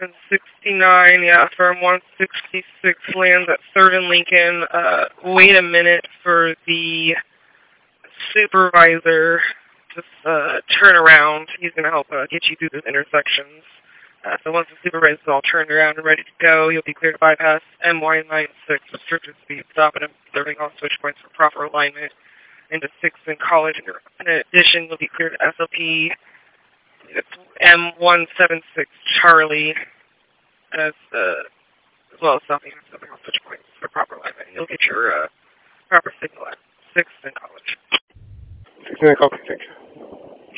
and 69, yeah, firm 166 lands at 3rd and Lincoln. Wait a minute for the supervisor to turn around. He's going to help get you through those intersections. So once the supervisor is all turned around and ready to go, you'll be clear to bypass MY 96 restricted speed, stopping and observing all switch points for proper alignment into 6th and College. In addition, you'll be clear to SLP M176 Charlie, as well as stopping and observing all switch points for proper alignment. You'll get your proper signal at 6th and College. 6th and College, thank you.